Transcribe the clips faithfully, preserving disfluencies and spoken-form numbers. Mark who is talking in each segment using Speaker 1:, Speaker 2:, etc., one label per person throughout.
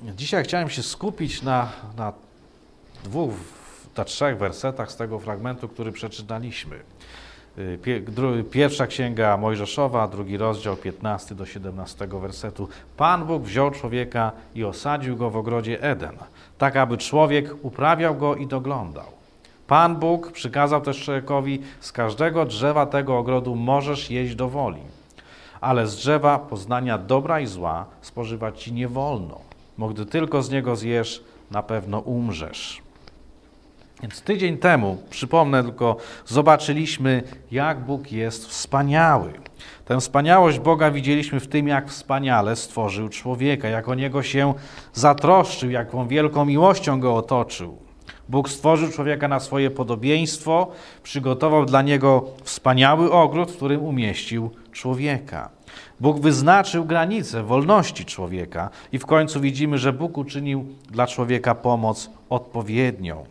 Speaker 1: Dzisiaj chciałem się skupić na, na dwóch, na trzech wersetach z tego fragmentu, który przeczytaliśmy. Pierwsza księga Mojżeszowa, drugi rozdział, piętnasty do siedemnastego wersetu. Pan Bóg wziął człowieka i osadził go w ogrodzie Eden, tak aby człowiek uprawiał go i doglądał. Pan Bóg przykazał też człowiekowi: z każdego drzewa tego ogrodu możesz jeść do woli, ale z drzewa poznania dobra i zła spożywać ci nie wolno, bo gdy tylko z niego zjesz, na pewno umrzesz. Więc tydzień temu, przypomnę tylko, zobaczyliśmy, jak Bóg jest wspaniały. Tę wspaniałość Boga widzieliśmy w tym, jak wspaniale stworzył człowieka, jak o niego się zatroszczył, jaką wielką miłością go otoczył. Bóg stworzył człowieka na swoje podobieństwo, przygotował dla niego wspaniały ogród, w którym umieścił człowieka. Bóg wyznaczył granice wolności człowieka i w końcu widzimy, że Bóg uczynił dla człowieka pomoc odpowiednią.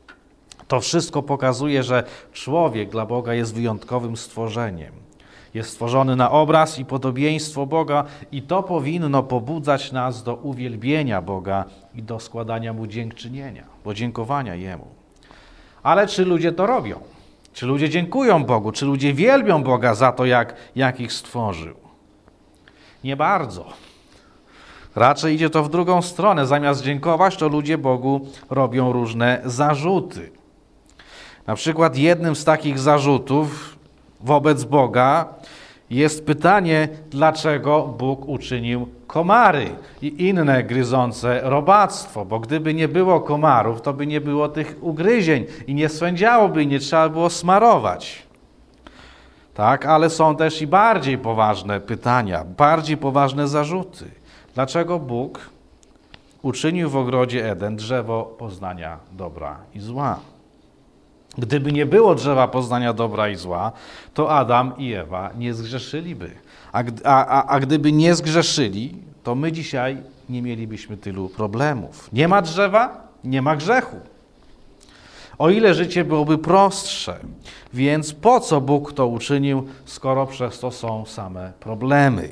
Speaker 1: To wszystko pokazuje, że człowiek dla Boga jest wyjątkowym stworzeniem. Jest stworzony na obraz i podobieństwo Boga i to powinno pobudzać nas do uwielbienia Boga i do składania Mu dziękczynienia, podziękowania Jemu. Ale czy ludzie to robią? Czy ludzie dziękują Bogu? Czy ludzie wielbią Boga za to, jak, jak ich stworzył? Nie bardzo. Raczej idzie to w drugą stronę. Zamiast dziękować, to ludzie Bogu robią różne zarzuty. Na przykład jednym z takich zarzutów wobec Boga jest pytanie, dlaczego Bóg uczynił komary i inne gryzące robactwo, bo gdyby nie było komarów, to by nie było tych ugryzień i nie swędziałoby i nie trzeba było smarować. Tak, ale są też i bardziej poważne pytania, bardziej poważne zarzuty. Dlaczego Bóg uczynił w ogrodzie Eden drzewo poznania dobra i zła? Gdyby nie było drzewa poznania dobra i zła, to Adam i Ewa nie zgrzeszyliby. A, a, a gdyby nie zgrzeszyli, to my dzisiaj nie mielibyśmy tylu problemów. Nie ma drzewa, nie ma grzechu. O ile życie byłoby prostsze, więc po co Bóg to uczynił, skoro przez to są same problemy?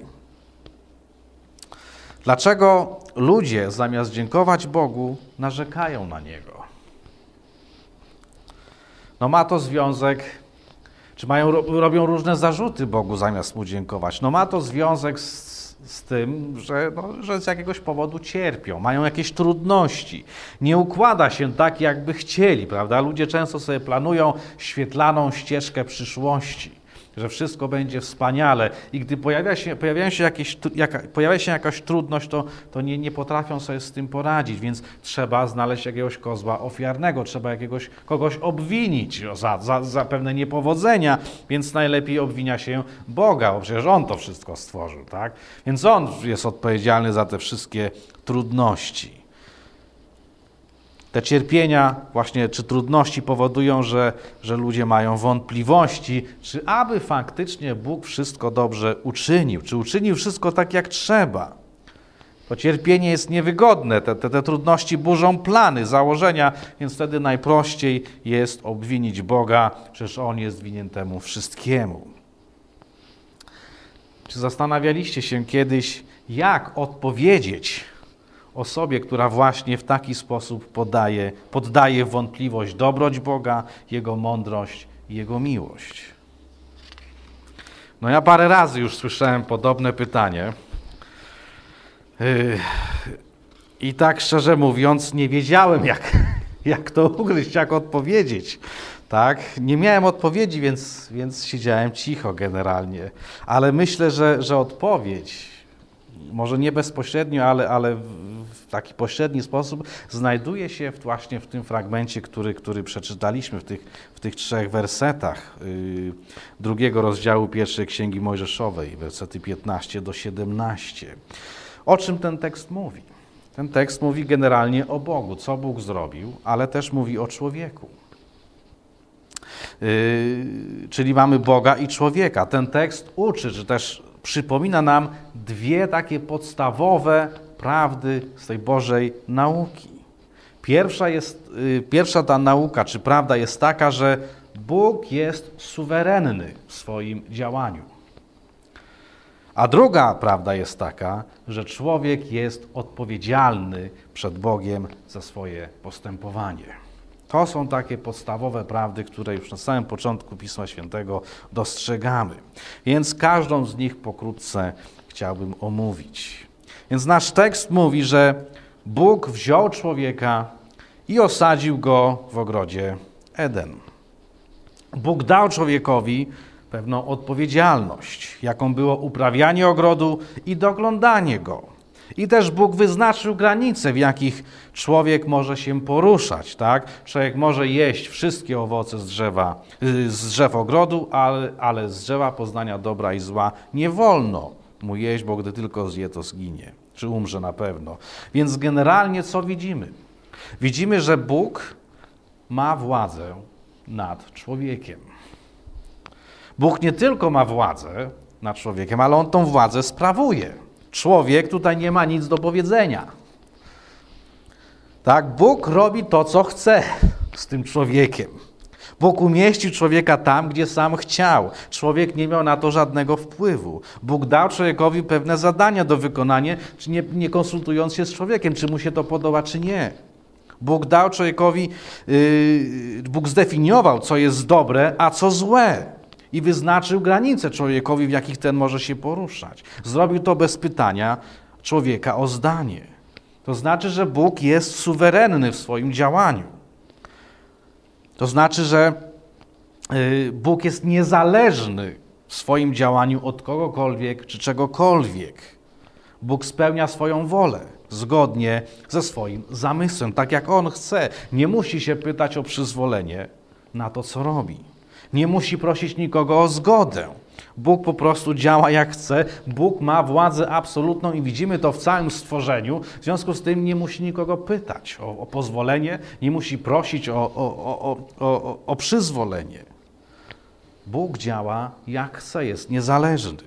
Speaker 1: Dlaczego ludzie zamiast dziękować Bogu, narzekają na Niego? No ma to związek, czy mają, robią różne zarzuty Bogu zamiast Mu dziękować. No ma to związek z, z tym, że, no, że z jakiegoś powodu cierpią, mają jakieś trudności. Nie układa się tak, jakby chcieli, prawda? Ludzie często sobie planują świetlaną ścieżkę przyszłości, że wszystko będzie wspaniale i gdy pojawia się, pojawia się, jakieś, jaka, pojawia się jakaś trudność, to, to nie, nie potrafią sobie z tym poradzić, więc trzeba znaleźć jakiegoś kozła ofiarnego, trzeba jakiegoś kogoś obwinić za, za, za pewne niepowodzenia, więc najlepiej obwinia się Boga, bo przecież On to wszystko stworzył, tak? Więc On jest odpowiedzialny za te wszystkie trudności. Te cierpienia właśnie, czy trudności powodują, że, że ludzie mają wątpliwości, czy aby faktycznie Bóg wszystko dobrze uczynił, czy uczynił wszystko tak, jak trzeba. To cierpienie jest niewygodne, te, te, te trudności burzą plany, założenia, więc wtedy najprościej jest obwinić Boga, przecież On jest winien temu wszystkiemu. Czy zastanawialiście się kiedyś, jak odpowiedzieć osobie, która właśnie w taki sposób podaje, poddaje w wątpliwość dobroć Boga, Jego mądrość i Jego miłość? No ja parę razy już słyszałem podobne pytanie yy, i tak szczerze mówiąc nie wiedziałem, jak, jak to ugryźć, jak odpowiedzieć. Tak? Nie miałem odpowiedzi, więc, więc siedziałem cicho generalnie, ale myślę, że, że odpowiedź może nie bezpośrednio, ale, ale w taki pośredni sposób znajduje się właśnie w tym fragmencie, który, który przeczytaliśmy w tych, w tych trzech wersetach yy, drugiego rozdziału pierwszej Księgi Mojżeszowej, wersety piętnaście do siedemnaście. O czym ten tekst mówi? Ten tekst mówi generalnie o Bogu, co Bóg zrobił, ale też mówi o człowieku. Yy, czyli mamy Boga i człowieka. Ten tekst uczy, czy też przypomina nam dwie takie podstawowe prawdy z tej Bożej nauki. Pierwsza, jest, yy, pierwsza ta nauka, czy prawda jest taka, że Bóg jest suwerenny w swoim działaniu. A druga prawda jest taka, że człowiek jest odpowiedzialny przed Bogiem za swoje postępowanie. To są takie podstawowe prawdy, które już na samym początku Pisma Świętego dostrzegamy. Więc każdą z nich pokrótce chciałbym omówić. Więc nasz tekst mówi, że Bóg wziął człowieka i osadził go w ogrodzie Eden. Bóg dał człowiekowi pewną odpowiedzialność, jaką było uprawianie ogrodu i doglądanie go. I też Bóg wyznaczył granice, w jakich człowiek może się poruszać. Tak? Człowiek może jeść wszystkie owoce z drzewa, z drzew ogrodu, ale, ale z drzewa poznania dobra i zła nie wolno mu jeść, bo gdy tylko zje, to zginie, czy umrze na pewno. Więc generalnie co widzimy? Widzimy, że Bóg ma władzę nad człowiekiem. Bóg nie tylko ma władzę nad człowiekiem, ale On tą władzę sprawuje. Człowiek tutaj nie ma nic do powiedzenia. Tak, Bóg robi to, co chce z tym człowiekiem. Bóg umieścił człowieka tam, gdzie sam chciał. Człowiek nie miał na to żadnego wpływu. Bóg dał człowiekowi pewne zadania do wykonania, czy nie, nie konsultując się z człowiekiem, czy mu się to podoba, czy nie. Bóg dał człowiekowi, yy, Bóg zdefiniował, co jest dobre, a co złe. I wyznaczył granice człowiekowi, w jakich ten może się poruszać. Zrobił to bez pytania człowieka o zdanie. To znaczy, że Bóg jest suwerenny w swoim działaniu. To znaczy, że Bóg jest niezależny w swoim działaniu od kogokolwiek czy czegokolwiek. Bóg spełnia swoją wolę zgodnie ze swoim zamysłem, tak jak On chce. Nie musi się pytać o przyzwolenie na to, co robi. Nie musi prosić nikogo o zgodę. Bóg po prostu działa jak chce. Bóg ma władzę absolutną i widzimy to w całym stworzeniu. W związku z tym nie musi nikogo pytać o, o pozwolenie, nie musi prosić o, o, o, o, o przyzwolenie. Bóg działa jak chce, jest niezależny.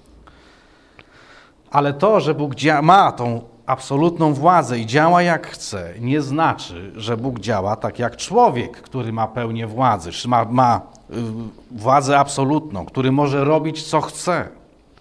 Speaker 1: Ale to, że Bóg ma tą absolutną władzę i działa jak chce, nie znaczy, że Bóg działa tak jak człowiek, który ma pełnię władzy, czy ma, ma y, władzę absolutną, który może robić co chce.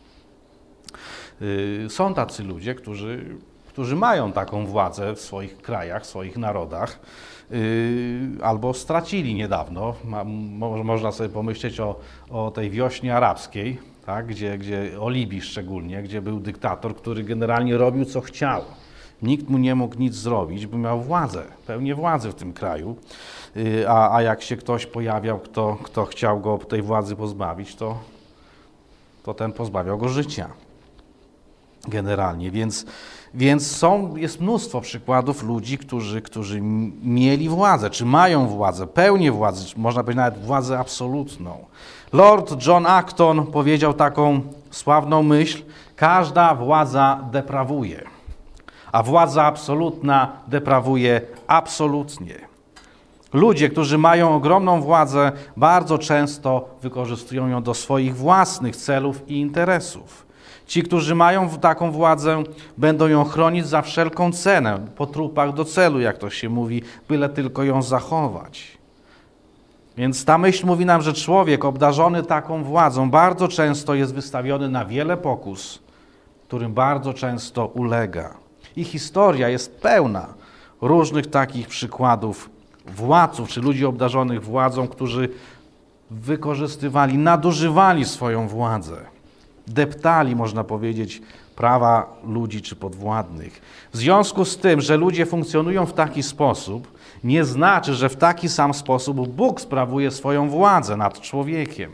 Speaker 1: Y, są tacy ludzie, którzy, którzy mają taką władzę w swoich krajach, w swoich narodach, y, albo stracili niedawno. Ma, mo, można sobie pomyśleć o, o tej wiośnie arabskiej, tak, gdzie, gdzie o Libii szczególnie, gdzie był dyktator, który generalnie robił co chciał. Nikt mu nie mógł nic zrobić, bo miał władzę, pełnię władzy w tym kraju. A, a jak się ktoś pojawiał, kto, kto chciał go tej władzy pozbawić, to, to ten pozbawiał go życia. Generalnie. Więc, więc są, jest mnóstwo przykładów ludzi, którzy, którzy mieli władzę, czy mają władzę, pełnię władzy, czy można powiedzieć nawet władzę absolutną. Lord John Acton powiedział taką sławną myśl: każda władza deprawuje, a władza absolutna deprawuje absolutnie. Ludzie, którzy mają ogromną władzę, bardzo często wykorzystują ją do swoich własnych celów i interesów. Ci, którzy mają taką władzę, będą ją chronić za wszelką cenę, po trupach do celu, jak to się mówi, byle tylko ją zachować. Więc ta myśl mówi nam, że człowiek obdarzony taką władzą bardzo często jest wystawiony na wiele pokus, którym bardzo często ulega. I historia jest pełna różnych takich przykładów władców czy ludzi obdarzonych władzą, którzy wykorzystywali, nadużywali swoją władzę. Deptali, można powiedzieć, prawa ludzi czy podwładnych. W związku z tym, że ludzie funkcjonują w taki sposób, nie znaczy, że w taki sam sposób Bóg sprawuje swoją władzę nad człowiekiem.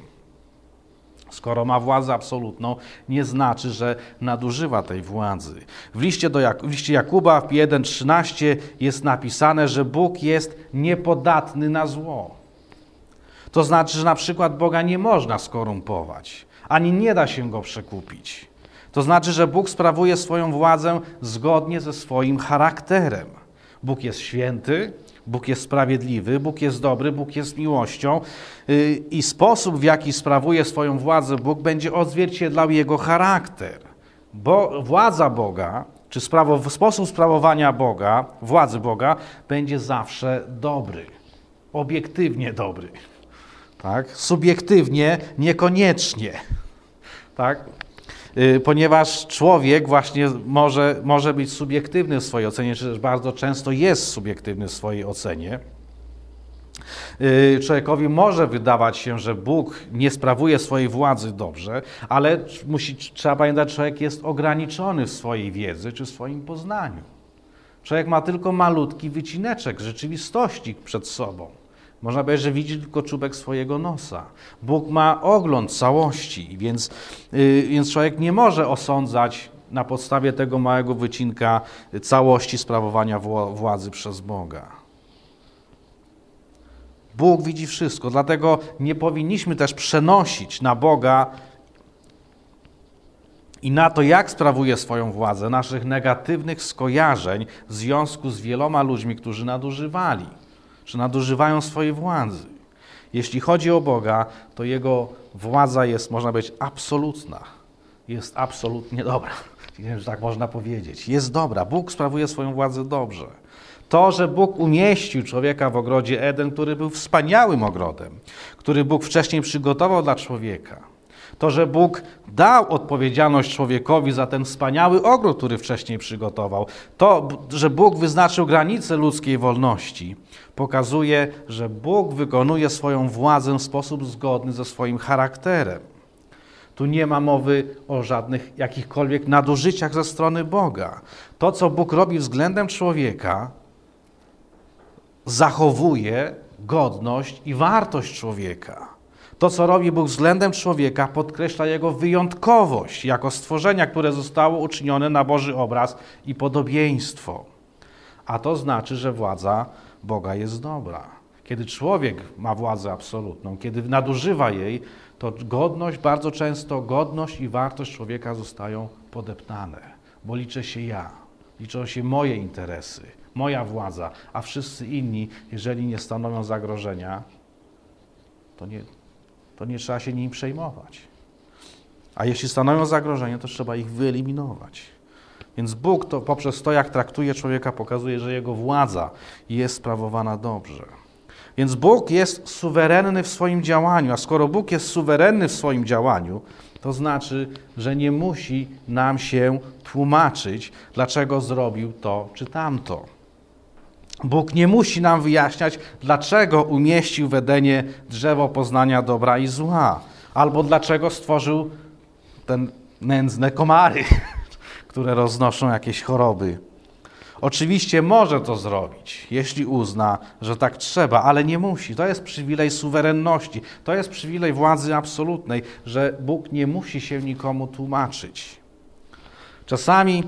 Speaker 1: Skoro ma władzę absolutną, nie znaczy, że nadużywa tej władzy. W liście, do Jak- w liście Jakuba w jeden trzynaście jest napisane, że Bóg jest niepodatny na zło. To znaczy, że na przykład Boga nie można skorumpować, ani nie da się Go przekupić. To znaczy, że Bóg sprawuje swoją władzę zgodnie ze swoim charakterem. Bóg jest święty, Bóg jest sprawiedliwy, Bóg jest dobry, Bóg jest miłością i sposób, w jaki sprawuje swoją władzę Bóg, będzie odzwierciedlał Jego charakter. Bo władza Boga, czy sprawo, sposób sprawowania Boga, władzy Boga, będzie zawsze dobry, obiektywnie dobry. Tak? Subiektywnie niekoniecznie. Tak? ponieważ człowiek właśnie może, może być subiektywny w swojej ocenie, czy też bardzo często jest subiektywny w swojej ocenie. Człowiekowi może wydawać się, że Bóg nie sprawuje swojej władzy dobrze, ale musi, trzeba pamiętać, że człowiek jest ograniczony w swojej wiedzy czy w swoim poznaniu. Człowiek ma tylko malutki wycineczek rzeczywistości przed sobą. Można powiedzieć, że widzi tylko czubek swojego nosa. Bóg ma ogląd całości, więc, yy, więc człowiek nie może osądzać na podstawie tego małego wycinka całości sprawowania władzy przez Boga. Bóg widzi wszystko, dlatego nie powinniśmy też przenosić na Boga i na to, jak sprawuje swoją władzę, naszych negatywnych skojarzeń w związku z wieloma ludźmi, którzy nadużywali, czy nadużywają swojej władzy. Jeśli chodzi o Boga, to Jego władza jest, można powiedzieć, absolutna. Jest absolutnie dobra. Nie wiem, że tak można powiedzieć. Jest dobra. Bóg sprawuje swoją władzę dobrze. To, że Bóg umieścił człowieka w ogrodzie Eden, który był wspaniałym ogrodem, który Bóg wcześniej przygotował dla człowieka. To, że Bóg dał odpowiedzialność człowiekowi za ten wspaniały ogród, który wcześniej przygotował. To, że Bóg wyznaczył granice ludzkiej wolności, pokazuje, że Bóg wykonuje swoją władzę w sposób zgodny ze swoim charakterem. Tu nie ma mowy o żadnych jakichkolwiek nadużyciach ze strony Boga. To, co Bóg robi względem człowieka, zachowuje godność i wartość człowieka. To, co robi Bóg względem człowieka, podkreśla jego wyjątkowość jako stworzenia, które zostało uczynione na Boży obraz i podobieństwo. A to znaczy, że władza Boga jest dobra. Kiedy człowiek ma władzę absolutną, kiedy nadużywa jej, to godność, bardzo często godność i wartość człowieka zostają podeptane, bo liczę się ja, liczą się moje interesy, moja władza, a wszyscy inni, jeżeli nie stanowią zagrożenia, to nie, to nie trzeba się nimi przejmować. A jeśli stanowią zagrożenie, to trzeba ich wyeliminować. Więc Bóg to poprzez to, jak traktuje człowieka, pokazuje, że jego władza jest sprawowana dobrze. Więc Bóg jest suwerenny w swoim działaniu, a skoro Bóg jest suwerenny w swoim działaniu, to znaczy, że nie musi nam się tłumaczyć, dlaczego zrobił to czy tamto. Bóg nie musi nam wyjaśniać, dlaczego umieścił w Edenie drzewo poznania dobra i zła, albo dlaczego stworzył te nędzne komary, które roznoszą jakieś choroby. Oczywiście może to zrobić, jeśli uzna, że tak trzeba, ale nie musi. To jest przywilej suwerenności, to jest przywilej władzy absolutnej, że Bóg nie musi się nikomu tłumaczyć. Czasami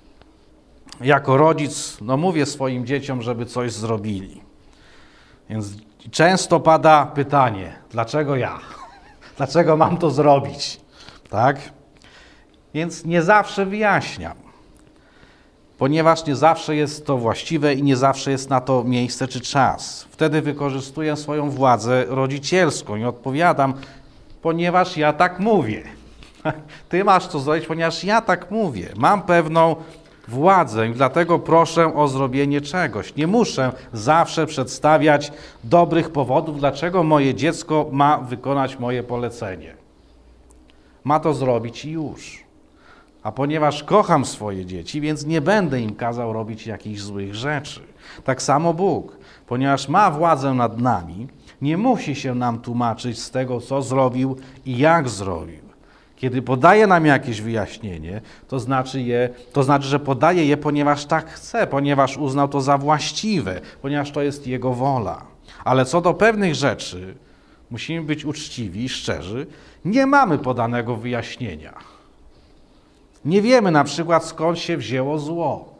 Speaker 1: jako rodzic, no mówię swoim dzieciom, żeby coś zrobili. Więc często pada pytanie, dlaczego ja? Dlaczego mam to zrobić? Tak? Więc nie zawsze wyjaśniam, ponieważ nie zawsze jest to właściwe i nie zawsze jest na to miejsce czy czas. Wtedy wykorzystuję swoją władzę rodzicielską i odpowiadam, ponieważ ja tak mówię. Ty masz to zrobić, ponieważ ja tak mówię. Mam pewną władzę i dlatego proszę o zrobienie czegoś. Nie muszę zawsze przedstawiać dobrych powodów, dlaczego moje dziecko ma wykonać moje polecenie. Ma to zrobić i już. A ponieważ kocham swoje dzieci, więc nie będę im kazał robić jakichś złych rzeczy. Tak samo Bóg, ponieważ ma władzę nad nami, nie musi się nam tłumaczyć z tego, co zrobił i jak zrobił. Kiedy podaje nam jakieś wyjaśnienie, to znaczy, je, to znaczy, że podaje je, ponieważ tak chce, ponieważ uznał to za właściwe, ponieważ to jest Jego wola. Ale co do pewnych rzeczy, musimy być uczciwi i szczerzy, nie mamy podanego wyjaśnienia. Nie wiemy na przykład, skąd się wzięło zło.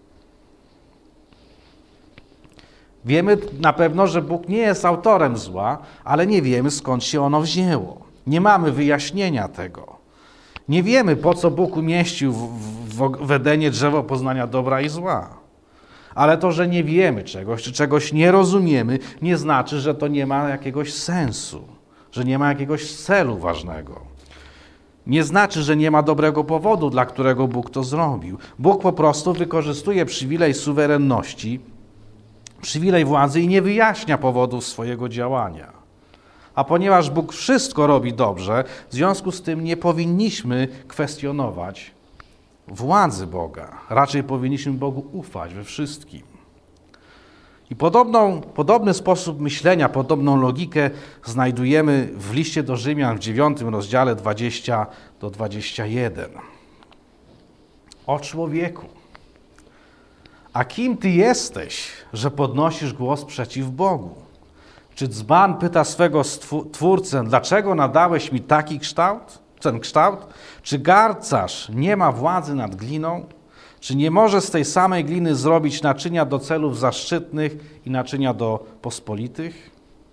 Speaker 1: Wiemy na pewno, że Bóg nie jest autorem zła, ale nie wiemy, skąd się ono wzięło. Nie mamy wyjaśnienia tego. Nie wiemy, po co Bóg umieścił w, w, w Edenie drzewo poznania dobra i zła. Ale to, że nie wiemy czegoś, czy czegoś nie rozumiemy, nie znaczy, że to nie ma jakiegoś sensu, że nie ma jakiegoś celu ważnego. Nie znaczy, że nie ma dobrego powodu, dla którego Bóg to zrobił. Bóg po prostu wykorzystuje przywilej suwerenności, przywilej władzy i nie wyjaśnia powodów swojego działania. A ponieważ Bóg wszystko robi dobrze, w związku z tym nie powinniśmy kwestionować władzy Boga. Raczej powinniśmy Bogu ufać we wszystkim. I podobną, podobny sposób myślenia, podobną logikę znajdujemy w liście do Rzymian w dziewiątym rozdziale dwudziestym do dwudziestego pierwszego. O człowieku, a kim ty jesteś, że podnosisz głos przeciw Bogu? Czy dzban pyta swego Twórcę, dlaczego nadałeś mi taki kształt, ten kształt? Czy garncarz nie ma władzy nad gliną? Czy nie może z tej samej gliny zrobić naczynia do celów zaszczytnych i naczynia do pospolitych?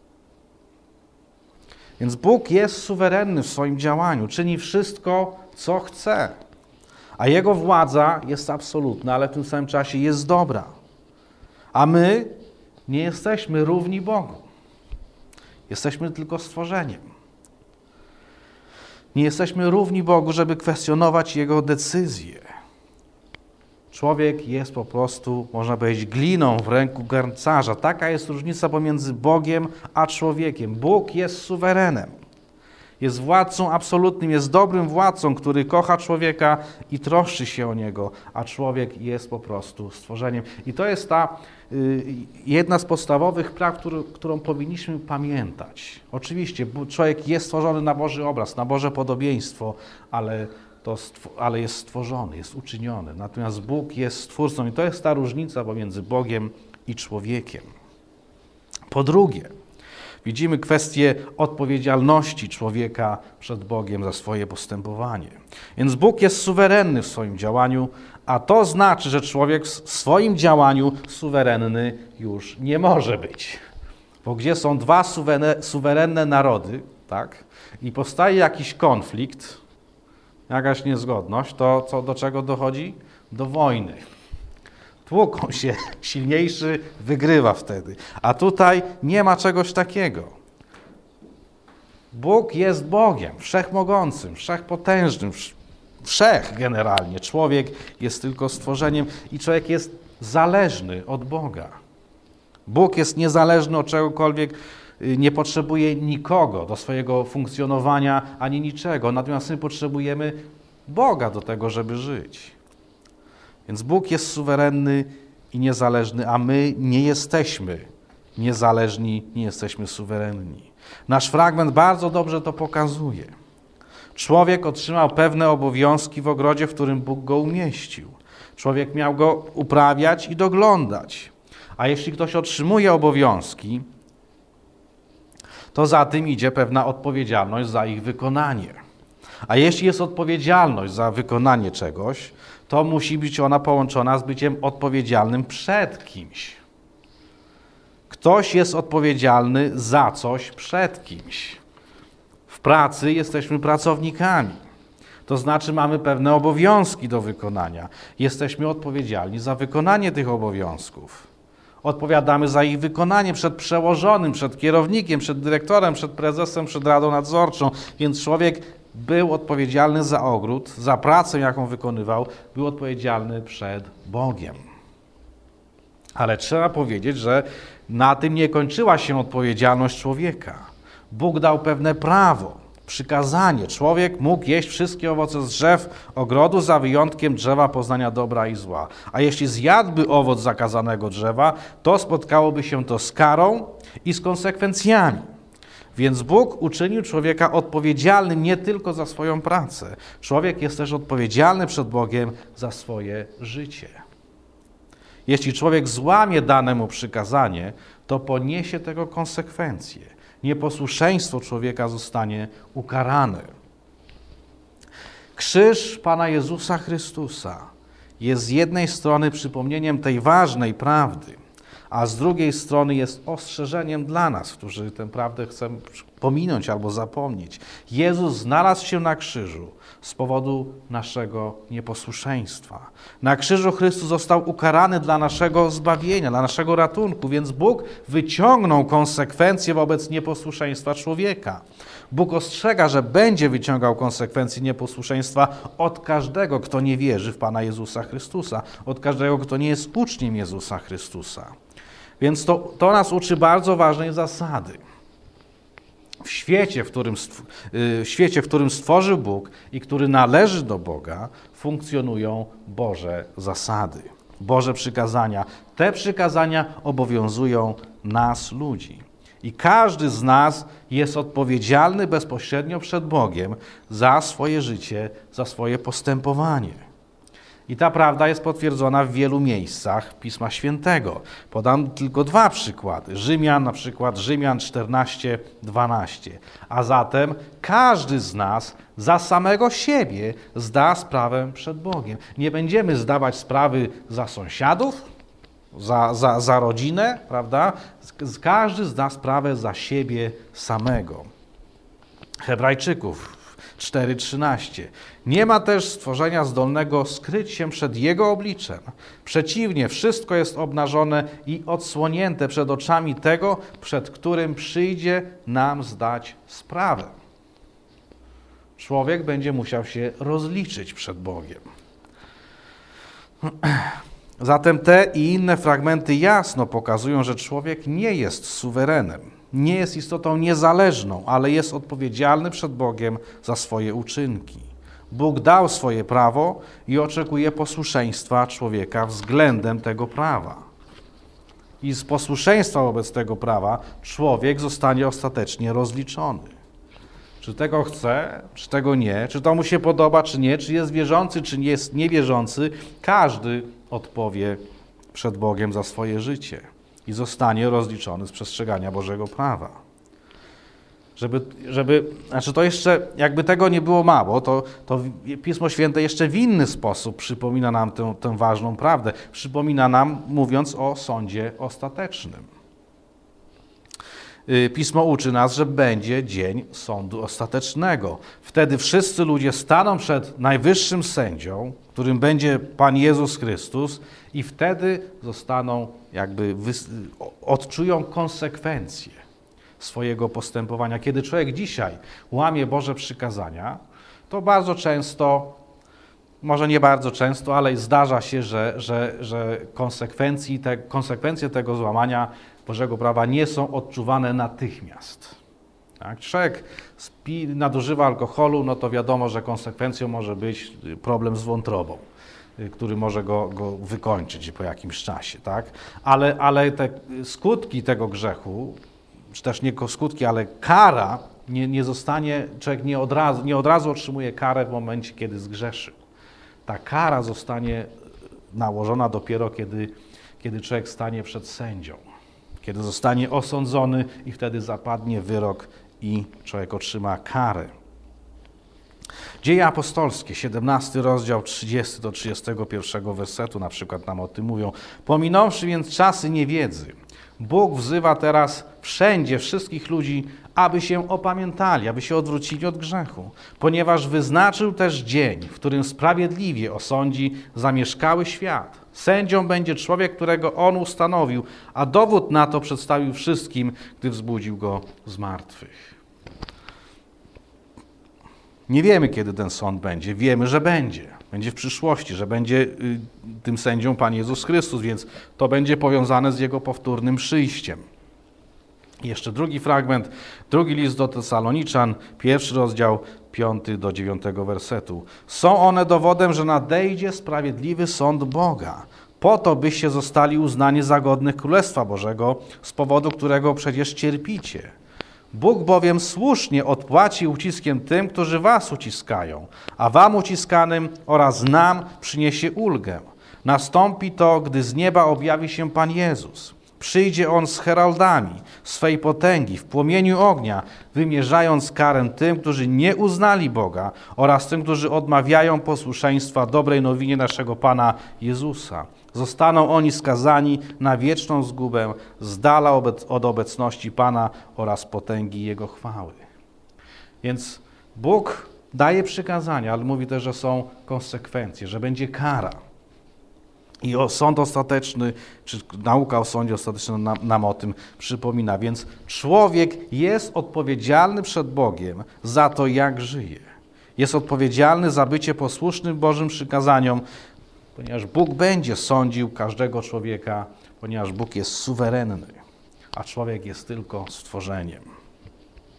Speaker 1: Więc Bóg jest suwerenny w swoim działaniu, czyni wszystko, co chce. A Jego władza jest absolutna, ale w tym samym czasie jest dobra. A my nie jesteśmy równi Bogu. Jesteśmy tylko stworzeniem. Nie jesteśmy równi Bogu, żeby kwestionować Jego decyzje. Człowiek jest po prostu, można powiedzieć, gliną w ręku garncarza. Taka jest różnica pomiędzy Bogiem a człowiekiem. Bóg jest suwerenem. Jest władcą absolutnym, jest dobrym władcą, który kocha człowieka i troszczy się o niego, a człowiek jest po prostu stworzeniem. I to jest ta y, jedna z podstawowych praw, który, którą powinniśmy pamiętać. Oczywiście człowiek jest stworzony na Boży obraz, na Boże podobieństwo, ale, to, ale jest stworzony, jest uczyniony. Natomiast Bóg jest Stwórcą i to jest ta różnica pomiędzy Bogiem i człowiekiem. Po drugie, widzimy kwestię odpowiedzialności człowieka przed Bogiem za swoje postępowanie. Więc Bóg jest suwerenny w swoim działaniu, a to znaczy, że człowiek w swoim działaniu suwerenny już nie może być. Bo gdzie są dwa suwerenne narody, tak, i powstaje jakiś konflikt, jakaś niezgodność, to co, do czego dochodzi? Do wojny. Tłuką się, silniejszy wygrywa wtedy. A tutaj nie ma czegoś takiego. Bóg jest Bogiem, wszechmogącym, wszechpotężnym, wszech generalnie. Człowiek jest tylko stworzeniem i człowiek jest zależny od Boga. Bóg jest niezależny od czegokolwiek, nie potrzebuje nikogo do swojego funkcjonowania, ani niczego. Natomiast my potrzebujemy Boga do tego, żeby żyć. Więc Bóg jest suwerenny i niezależny, a my nie jesteśmy niezależni, nie jesteśmy suwerenni. Nasz fragment bardzo dobrze to pokazuje. Człowiek otrzymał pewne obowiązki w ogrodzie, w którym Bóg go umieścił. Człowiek miał go uprawiać i doglądać. A jeśli ktoś otrzymuje obowiązki, to za tym idzie pewna odpowiedzialność za ich wykonanie. A jeśli jest odpowiedzialność za wykonanie czegoś, to musi być ona połączona z byciem odpowiedzialnym przed kimś. Ktoś jest odpowiedzialny za coś przed kimś. W pracy jesteśmy pracownikami. To znaczy mamy pewne obowiązki do wykonania. Jesteśmy odpowiedzialni za wykonanie tych obowiązków. Odpowiadamy za ich wykonanie przed przełożonym, przed kierownikiem, przed dyrektorem, przed prezesem, przed radą nadzorczą. Więc człowiek był odpowiedzialny za ogród, za pracę, jaką wykonywał, był odpowiedzialny przed Bogiem. Ale trzeba powiedzieć, że na tym nie kończyła się odpowiedzialność człowieka. Bóg dał pewne prawo, przykazanie. Człowiek mógł jeść wszystkie owoce z drzew ogrodu za wyjątkiem drzewa poznania dobra i zła. A jeśli zjadłby owoc zakazanego drzewa, to spotkałoby się to z karą i z konsekwencjami. Więc Bóg uczynił człowieka odpowiedzialnym nie tylko za swoją pracę. Człowiek jest też odpowiedzialny przed Bogiem za swoje życie. Jeśli człowiek złamie dane mu przykazanie, to poniesie tego konsekwencje. Nieposłuszeństwo człowieka zostanie ukarane. Krzyż Pana Jezusa Chrystusa jest z jednej strony przypomnieniem tej ważnej prawdy, a z drugiej strony jest ostrzeżeniem dla nas, którzy tę prawdę chcemy pominąć albo zapomnieć. Jezus znalazł się na krzyżu z powodu naszego nieposłuszeństwa. Na krzyżu Chrystus został ukarany dla naszego zbawienia, dla naszego ratunku, więc Bóg wyciągnął konsekwencje wobec nieposłuszeństwa człowieka. Bóg ostrzega, że będzie wyciągał konsekwencje nieposłuszeństwa od każdego, kto nie wierzy w Pana Jezusa Chrystusa, od każdego, kto nie jest uczniem Jezusa Chrystusa. Więc to, to nas uczy bardzo ważnej zasady. w świecie, w którym, w świecie, w którym stworzył Bóg i który należy do Boga, funkcjonują Boże zasady, Boże przykazania. Te przykazania obowiązują nas, ludzi. I każdy z nas jest odpowiedzialny bezpośrednio przed Bogiem za swoje życie, za swoje postępowanie. I ta prawda jest potwierdzona w wielu miejscach Pisma Świętego. Podam tylko dwa przykłady. Rzymian, na przykład Rzymian czternaście, dwanaście. A zatem każdy z nas za samego siebie zda sprawę przed Bogiem. Nie będziemy zdawać sprawy za sąsiadów, za, za, za rodzinę, prawda? Każdy zda sprawę za siebie samego. Hebrajczyków cztery, trzynaście. Nie ma też stworzenia zdolnego skryć się przed Jego obliczem. Przeciwnie, wszystko jest obnażone i odsłonięte przed oczami tego, przed którym przyjdzie nam zdać sprawę. Człowiek będzie musiał się rozliczyć przed Bogiem. Zatem te i inne fragmenty jasno pokazują, że człowiek nie jest suwerenem, nie jest istotą niezależną, ale jest odpowiedzialny przed Bogiem za swoje uczynki. Bóg dał swoje prawo i oczekuje posłuszeństwa człowieka względem tego prawa. I z posłuszeństwa wobec tego prawa człowiek zostanie ostatecznie rozliczony. Czy tego chce, czy tego nie, czy to mu się podoba, czy nie, czy jest wierzący, czy nie jest niewierzący, każdy odpowie przed Bogiem za swoje życie i zostanie rozliczony z przestrzegania Bożego prawa. Żeby, żeby, znaczy to jeszcze, jakby tego nie było mało, to, to Pismo Święte jeszcze w inny sposób przypomina nam tę, tę ważną prawdę. Przypomina nam, mówiąc o sądzie ostatecznym. Pismo uczy nas, że będzie dzień sądu ostatecznego. Wtedy wszyscy ludzie staną przed najwyższym sędzią, którym będzie Pan Jezus Chrystus, i wtedy zostaną, jakby odczują konsekwencje swojego postępowania. Kiedy człowiek dzisiaj łamie Boże przykazania, to bardzo często, może nie bardzo często, ale zdarza się, że, że, że konsekwencji te, konsekwencje tego złamania Bożego prawa nie są odczuwane natychmiast. Tak? Człowiek spi, nadużywa alkoholu, no to wiadomo, że konsekwencją może być problem z wątrobą, który może go, go wykończyć po jakimś czasie. Tak? Ale, ale te skutki tego grzechu, czy też nie skutki, ale kara nie, nie zostanie, człowiek nie od, razu, nie od razu otrzymuje karę w momencie, kiedy zgrzeszył. Ta kara zostanie nałożona dopiero, kiedy, kiedy człowiek stanie przed sędzią, kiedy zostanie osądzony i wtedy zapadnie wyrok i człowiek otrzyma karę. Dzieje apostolskie, siedemnasty rozdział, trzydziesty do trzydziestego pierwszego wersetu na przykład nam o tym mówią. Pominąwszy więc czasy niewiedzy, Bóg wzywa teraz wszędzie wszystkich ludzi, aby się opamiętali, aby się odwrócili od grzechu, ponieważ wyznaczył też dzień, w którym sprawiedliwie osądzi zamieszkały świat. Sędzią będzie człowiek, którego On ustanowił, a dowód na to przedstawił wszystkim, gdy wzbudził go z martwych. Nie wiemy, kiedy ten sąd będzie. Wiemy, że będzie. Będzie w przyszłości, że będzie tym sędzią Pan Jezus Chrystus, więc to będzie powiązane z Jego powtórnym przyjściem. I jeszcze drugi fragment, drugi list do Tesaloniczan, pierwszy rozdział, piąty do dziewiątego wersetu. Są one dowodem, że nadejdzie sprawiedliwy sąd Boga, po to byście zostali uznani za godnych Królestwa Bożego, z powodu którego przecież cierpicie. Bóg bowiem słusznie odpłaci uciskiem tym, którzy was uciskają, a wam uciskanym oraz nam przyniesie ulgę. Nastąpi to, gdy z nieba objawi się Pan Jezus. Przyjdzie On z heraldami swej potęgi w płomieniu ognia, wymierzając karę tym, którzy nie uznali Boga oraz tym, którzy odmawiają posłuszeństwa dobrej nowinie naszego Pana Jezusa. Zostaną oni skazani na wieczną zgubę z dala od obecności Pana oraz potęgi Jego chwały. Więc Bóg daje przykazania, ale mówi też, że są konsekwencje, że będzie kara. I o sąd ostateczny, czy nauka o sądzie ostatecznym nam, nam o tym przypomina. Więc człowiek jest odpowiedzialny przed Bogiem za to, jak żyje. Jest odpowiedzialny za bycie posłusznym Bożym przykazaniom, ponieważ Bóg będzie sądził każdego człowieka, ponieważ Bóg jest suwerenny, a człowiek jest tylko stworzeniem.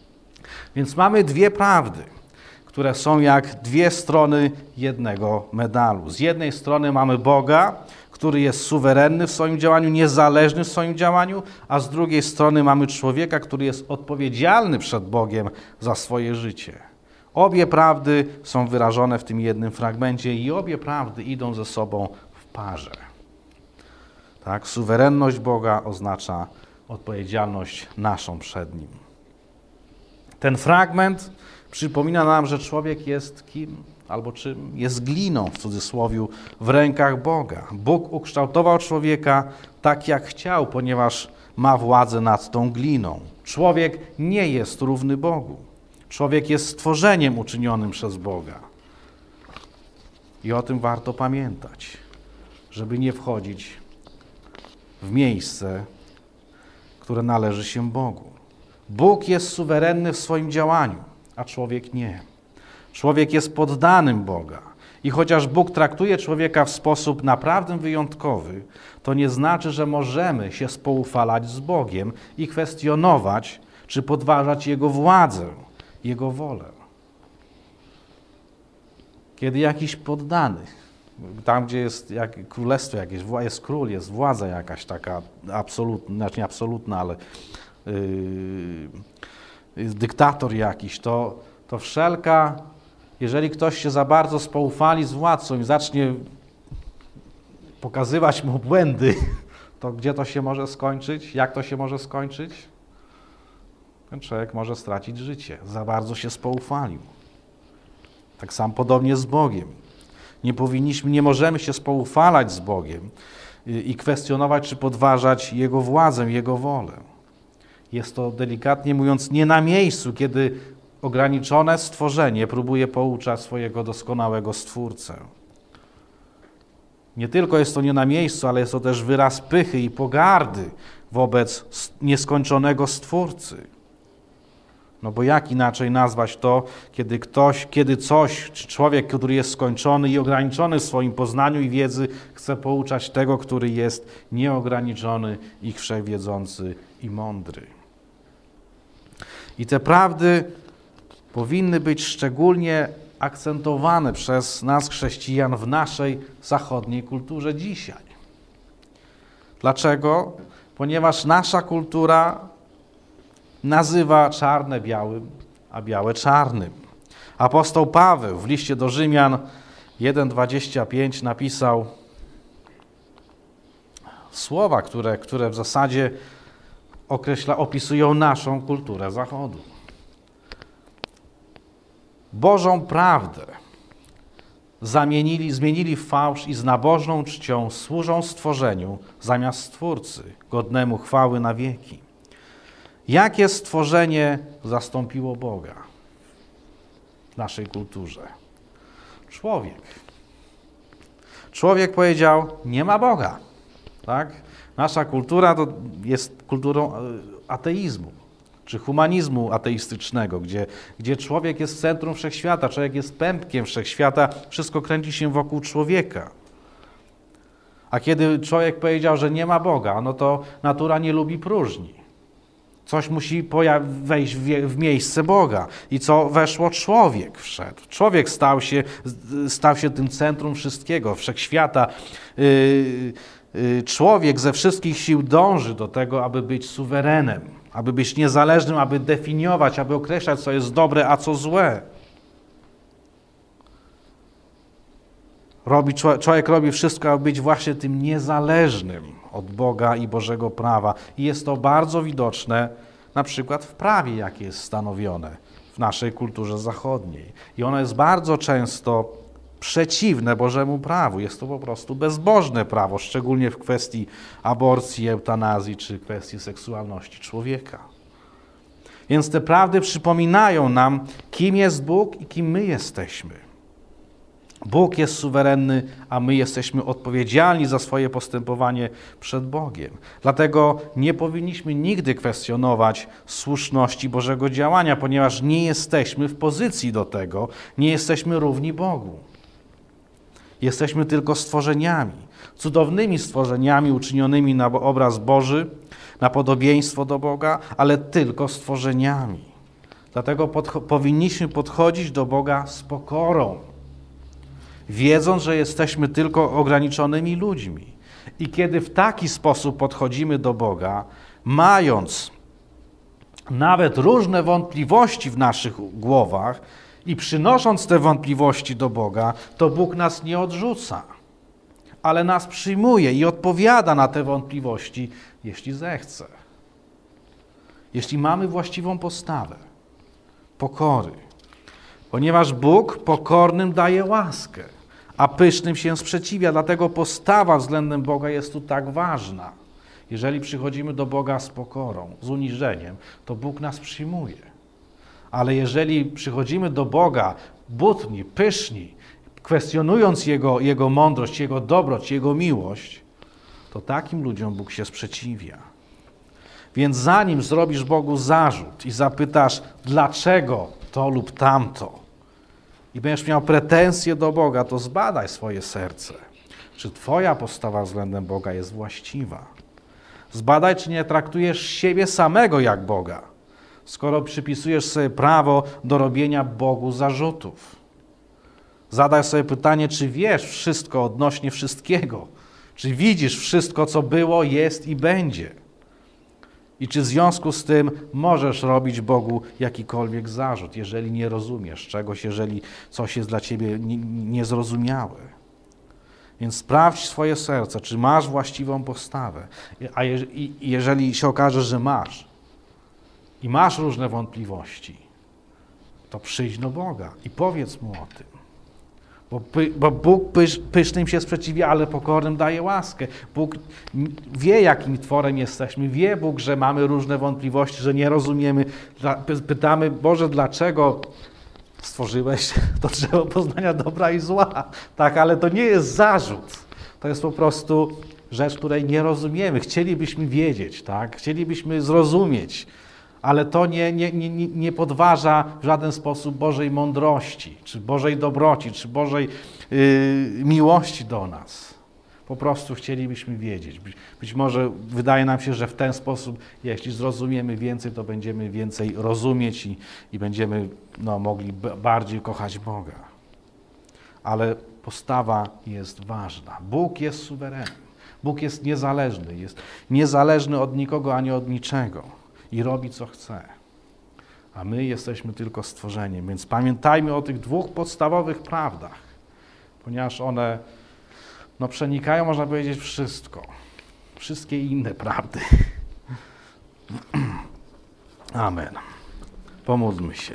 Speaker 1: Więc mamy dwie prawdy, które są jak dwie strony jednego medalu. Z jednej strony mamy Boga, który jest suwerenny w swoim działaniu, niezależny w swoim działaniu, a z drugiej strony mamy człowieka, który jest odpowiedzialny przed Bogiem za swoje życie. Obie prawdy są wyrażone w tym jednym fragmencie i obie prawdy idą ze sobą w parze. Tak? Suwerenność Boga oznacza odpowiedzialność naszą przed Nim. Ten fragment przypomina nam, że człowiek jest kim albo czym? Jest gliną, w cudzysłowie, w rękach Boga. Bóg ukształtował człowieka tak, jak chciał, ponieważ ma władzę nad tą gliną. Człowiek nie jest równy Bogu. Człowiek jest stworzeniem uczynionym przez Boga. I o tym warto pamiętać, żeby nie wchodzić w miejsce, które należy się Bogu. Bóg jest suwerenny w swoim działaniu, a człowiek nie. Człowiek jest poddanym Boga. I chociaż Bóg traktuje człowieka w sposób naprawdę wyjątkowy, to nie znaczy, że możemy się spoufalać z Bogiem i kwestionować, czy podważać Jego władzę, Jego wolę. Kiedy jakiś poddany, tam gdzie jest jak królestwo jakieś, jest król, jest władza jakaś taka absolutna, znaczy nie absolutna, ale yy, jest dyktator jakiś, to, to wszelka, jeżeli ktoś się za bardzo spoufali z władcą i zacznie pokazywać mu błędy, to gdzie to się może skończyć? Jak to się może skończyć? Ten człowiek może stracić życie. Za bardzo się spoufalił. Tak samo podobnie z Bogiem. Nie powinniśmy, nie możemy się spoufalać z Bogiem i kwestionować czy podważać Jego władzę, Jego wolę. Jest to, delikatnie mówiąc, nie na miejscu, kiedy ograniczone stworzenie próbuje pouczać swojego doskonałego Stwórcę. Nie tylko jest to nie na miejscu, ale jest to też wyraz pychy i pogardy wobec nieskończonego Stwórcy. No bo jak inaczej nazwać to, kiedy ktoś, kiedy coś, czy człowiek, który jest skończony i ograniczony w swoim poznaniu i wiedzy, chce pouczać tego, który jest nieograniczony i wszechwiedzący i mądry. I te prawdy powinny być szczególnie akcentowane przez nas, chrześcijan, w naszej zachodniej kulturze dzisiaj. Dlaczego? Ponieważ nasza kultura nazywa czarne białym, a białe czarnym. Apostoł Paweł w liście do Rzymian jeden dwadzieścia pięć napisał słowa, które, które w zasadzie określa, opisują naszą kulturę Zachodu. Bożą prawdę zamienili, zmienili w fałsz i z nabożną czcią służą stworzeniu zamiast Stwórcy, godnemu chwały na wieki. Jakie stworzenie zastąpiło Boga w naszej kulturze? Człowiek. Człowiek powiedział, nie ma Boga. Tak? Nasza kultura to jest kulturą ateizmu, czy humanizmu ateistycznego, gdzie, gdzie człowiek jest centrum wszechświata, człowiek jest pępkiem wszechświata, wszystko kręci się wokół człowieka. A kiedy człowiek powiedział, że nie ma Boga, no to natura nie lubi próżni. Coś musi wejść w miejsce Boga. I co weszło? Człowiek wszedł. Człowiek stał się, stał się tym centrum wszystkiego, wszechświata. Człowiek ze wszystkich sił dąży do tego, aby być suwerenem, aby być niezależnym, aby definiować, aby określać, co jest dobre, a co złe. Robi, człowiek robi wszystko, aby być właśnie tym niezależnym od Boga i Bożego prawa. I jest to bardzo widoczne na przykład w prawie, jakie jest stanowione w naszej kulturze zachodniej. I ono jest bardzo często przeciwne Bożemu prawu. Jest to po prostu bezbożne prawo, szczególnie w kwestii aborcji, eutanazji czy kwestii seksualności człowieka. Więc te prawdy przypominają nam, kim jest Bóg i kim my jesteśmy. Bóg jest suwerenny, a my jesteśmy odpowiedzialni za swoje postępowanie przed Bogiem. Dlatego nie powinniśmy nigdy kwestionować słuszności Bożego działania, ponieważ nie jesteśmy w pozycji do tego, nie jesteśmy równi Bogu. Jesteśmy tylko stworzeniami, cudownymi stworzeniami uczynionymi na obraz Boży, na podobieństwo do Boga, ale tylko stworzeniami. Dlatego podcho- powinniśmy podchodzić do Boga z pokorą, wiedząc, że jesteśmy tylko ograniczonymi ludźmi. I kiedy w taki sposób podchodzimy do Boga, mając nawet różne wątpliwości w naszych głowach i przynosząc te wątpliwości do Boga, to Bóg nas nie odrzuca, ale nas przyjmuje i odpowiada na te wątpliwości, jeśli zechce. Jeśli mamy właściwą postawę pokory, ponieważ Bóg pokornym daje łaskę, a pysznym się sprzeciwia, dlatego postawa względem Boga jest tu tak ważna. Jeżeli przychodzimy do Boga z pokorą, z uniżeniem, to Bóg nas przyjmuje. Ale jeżeli przychodzimy do Boga butni, pyszni, kwestionując Jego, Jego mądrość, Jego dobroć, Jego miłość, to takim ludziom Bóg się sprzeciwia. Więc zanim zrobisz Bogu zarzut i zapytasz, dlaczego to lub tamto, i będziesz miał pretensje do Boga, to zbadaj swoje serce. Czy twoja postawa względem Boga jest właściwa? Zbadaj, czy nie traktujesz siebie samego jak Boga, skoro przypisujesz sobie prawo do robienia Bogu zarzutów. Zadaj sobie pytanie, czy wiesz wszystko odnośnie wszystkiego, czy widzisz wszystko, co było, jest i będzie. I czy w związku z tym możesz robić Bogu jakikolwiek zarzut, jeżeli nie rozumiesz czegoś, jeżeli coś jest dla ciebie niezrozumiałe. Więc sprawdź swoje serce, czy masz właściwą postawę. A je, i, jeżeli się okaże, że masz i masz różne wątpliwości, to przyjdź do Boga i powiedz Mu o tym. Bo, py, bo Bóg pysz, pysznym się sprzeciwia, ale pokornym daje łaskę. Bóg wie, jakim tworem jesteśmy. Wie Bóg, że mamy różne wątpliwości, że nie rozumiemy. Pytamy, Boże, dlaczego stworzyłeś to drzewo poznania dobra i zła? Tak, ale to nie jest zarzut. To jest po prostu rzecz, której nie rozumiemy. Chcielibyśmy wiedzieć, tak? Chcielibyśmy zrozumieć. Ale to nie, nie, nie, nie podważa w żaden sposób Bożej mądrości, czy Bożej dobroci, czy Bożej yy, miłości do nas. Po prostu chcielibyśmy wiedzieć. Być, być może wydaje nam się, że w ten sposób, jeśli zrozumiemy więcej, to będziemy więcej rozumieć i, i będziemy no, mogli bardziej kochać Boga. Ale postawa jest ważna. Bóg jest suwerenny. Bóg jest niezależny. Jest niezależny od nikogo ani od niczego. I robi, co chce. A my jesteśmy tylko stworzeniem. Więc pamiętajmy o tych dwóch podstawowych prawdach, ponieważ one no, przenikają, można powiedzieć, wszystko. Wszystkie inne prawdy. Amen. Pomódlmy się.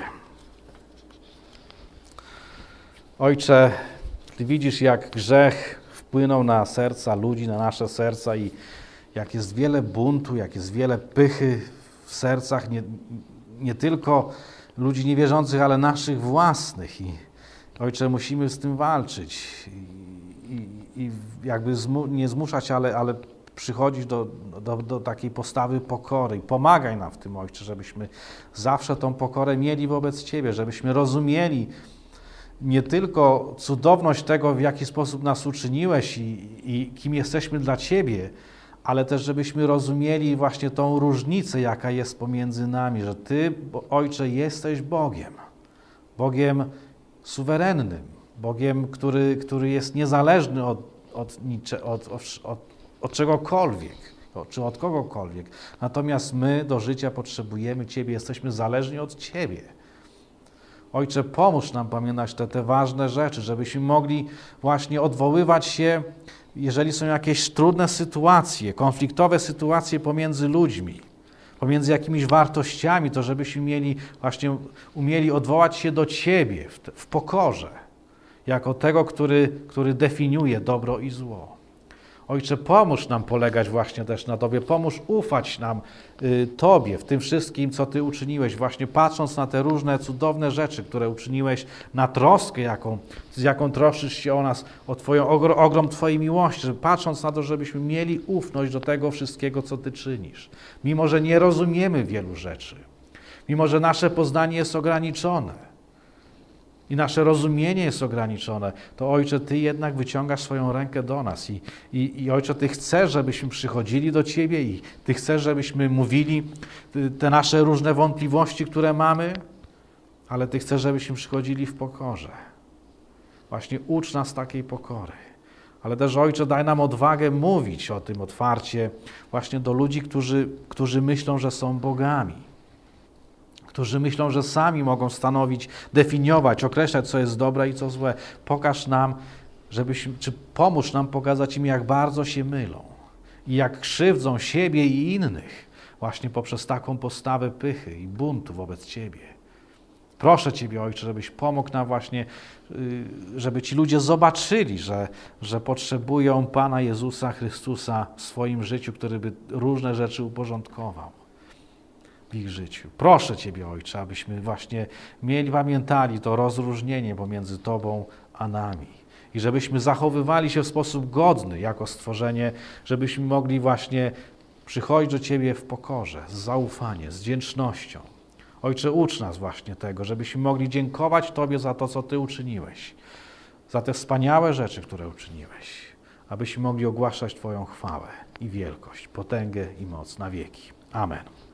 Speaker 1: Ojcze, Ty widzisz, jak grzech wpłynął na serca ludzi, na nasze serca i jak jest wiele buntu, jak jest wiele pychy w sercach nie, nie tylko ludzi niewierzących, ale naszych własnych. I Ojcze, musimy z tym walczyć i, i, i jakby zmu, nie zmuszać, ale, ale przychodzić do, do, do takiej postawy pokory. I pomagaj nam w tym, Ojcze, żebyśmy zawsze tą pokorę mieli wobec Ciebie, żebyśmy rozumieli nie tylko cudowność tego, w jaki sposób nas uczyniłeś i, i kim jesteśmy dla Ciebie, ale też żebyśmy rozumieli właśnie tą różnicę, jaka jest pomiędzy nami, że Ty, Ojcze, jesteś Bogiem, Bogiem suwerennym, Bogiem, który, który jest niezależny od, od, nicze, od, od, od czegokolwiek, czy od kogokolwiek. Natomiast my do życia potrzebujemy Ciebie, jesteśmy zależni od Ciebie. Ojcze, pomóż nam pamiętać te, te ważne rzeczy, żebyśmy mogli właśnie odwoływać się, jeżeli są jakieś trudne sytuacje, konfliktowe sytuacje pomiędzy ludźmi, pomiędzy jakimiś wartościami, to żebyśmy mieli właśnie umieli odwołać się do Ciebie w, w pokorze, jako tego, który, który definiuje dobro i zło. Ojcze, pomóż nam polegać właśnie też na Tobie, pomóż ufać nam y, Tobie w tym wszystkim, co Ty uczyniłeś, właśnie patrząc na te różne cudowne rzeczy, które uczyniłeś, na troskę, jaką, z jaką troszczysz się o nas, o Twoją, ogrom, ogrom Twojej miłości, że patrząc na to, żebyśmy mieli ufność do tego wszystkiego, co Ty czynisz. Mimo że nie rozumiemy wielu rzeczy, mimo że nasze poznanie jest ograniczone, i nasze rozumienie jest ograniczone, to Ojcze, Ty jednak wyciągasz swoją rękę do nas i, i, i Ojcze, Ty chcesz, żebyśmy przychodzili do Ciebie i Ty chcesz, żebyśmy mówili te nasze różne wątpliwości, które mamy, ale Ty chcesz, żebyśmy przychodzili w pokorze. Właśnie ucz nas takiej pokory. Ale też, Ojcze, daj nam odwagę mówić o tym otwarcie właśnie do ludzi, którzy, którzy myślą, że są bogami. Którzy myślą, że sami mogą stanowić, definiować, określać, co jest dobre i co złe. Pokaż nam, żebyśmy, czy pomóż nam pokazać im, jak bardzo się mylą i jak krzywdzą siebie i innych właśnie poprzez taką postawę pychy i buntu wobec Ciebie. Proszę Ciebie, Ojcze, żebyś pomógł nam właśnie, żeby ci ludzie zobaczyli, że, że potrzebują Pana Jezusa Chrystusa w swoim życiu, który by różne rzeczy uporządkował w ich życiu. Proszę Ciebie, Ojcze, abyśmy właśnie mieli, pamiętali to rozróżnienie pomiędzy Tobą a nami i żebyśmy zachowywali się w sposób godny jako stworzenie, żebyśmy mogli właśnie przychodzić do Ciebie w pokorze, z zaufaniem, z wdzięcznością. Ojcze, ucz nas właśnie tego, żebyśmy mogli dziękować Tobie za to, co Ty uczyniłeś, za te wspaniałe rzeczy, które uczyniłeś, abyśmy mogli ogłaszać Twoją chwałę i wielkość, potęgę i moc na wieki. Amen.